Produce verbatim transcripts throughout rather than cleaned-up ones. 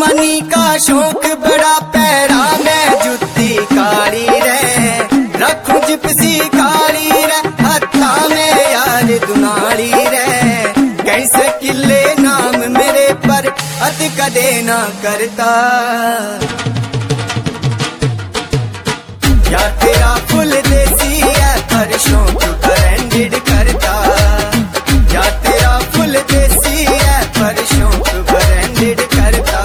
जवानी का शौक बड़ा पैरा में जुत्ती काली रे रखू जिपसी काली रे हत्था में यार दुनाली रे कैसे किले नाम मेरे पर अत कदे ना करता या तेरा फुल देसी है पर शौक ब्रांडेड करता या तेरा फुल देसी है पर शौक ब्रांडेड करता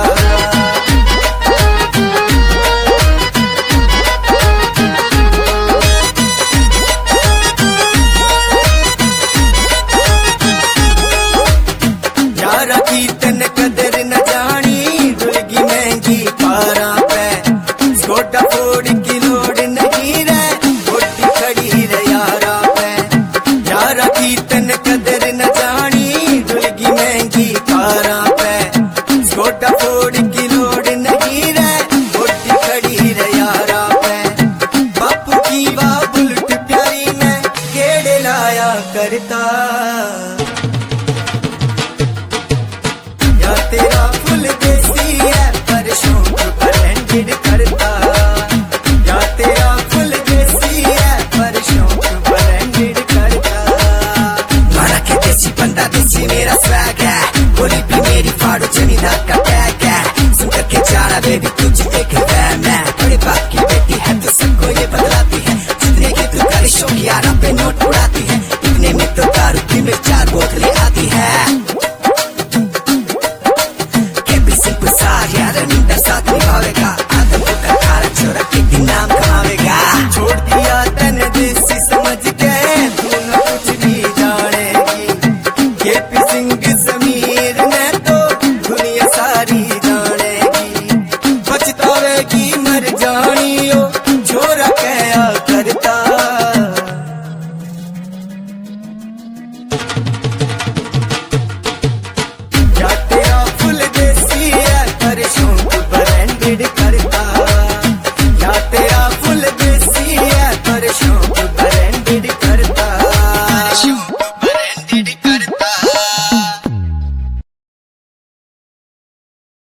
यारा की तन कदर न जानी दुलगी महंगी पारा पे स्कोटा फोड़ की लोड नहीं रे गोटी खड़ी रे यारा पे यारा की तन कदर न जानी दुलगी महंगी पारा पे स्कोटा फोड़ की लोड नहीं रे गोटी खड़ी रे यारा पे बापू की वाह बुलेट प्यारी में गेड़े लाया करता या तेरा फुल देसी है पर शौक ब्रांडेड करता या तेरा फुल देसी है पर शौक ब्रांडेड करता मारा के देसी बंदा देसी मेरा स्वैग है बोली भी मेरी फाड़ो जमींदार का टैग है सुन करके जाना बेबी तुझे देखे मैं बड़े बाप की बेटी है तो सबको ये बदला